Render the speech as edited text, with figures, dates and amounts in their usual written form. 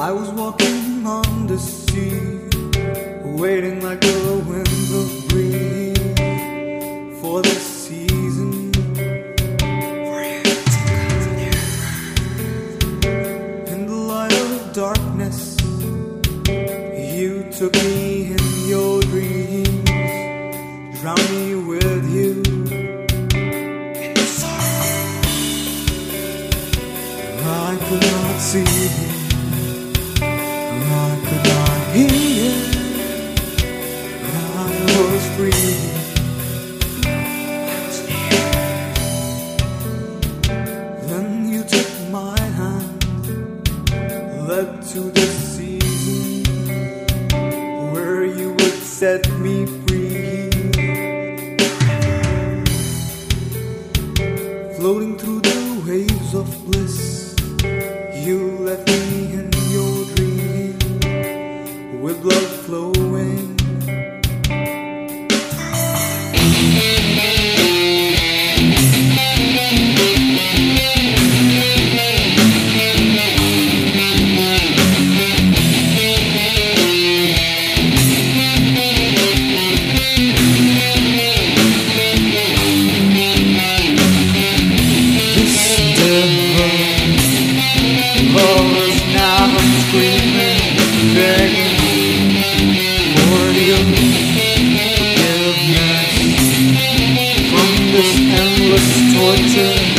I was walking on the sea, waiting like the wind will breathe for the season, for you to come near. In the light of darkness, you took me in your dreams, drowned me with you in the sorrow. I could not see him, I could not hear. I was free, I was near. Then you took my hand, led to the season where you would set me free. Floating through the waves of bliss, you left me in your dream with blood flowing. Lovers now screaming, begging for your forgiveness from this endless torture.